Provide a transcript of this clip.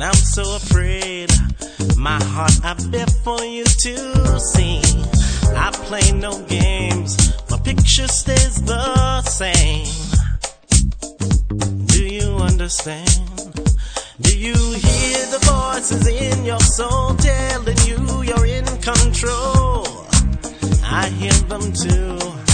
and I'm so afraid. My heart I bear for you to see. I play no games, my picture stays the same. Do you understand? Do you hear the voices in your soul telling you you're in control? I hear them too.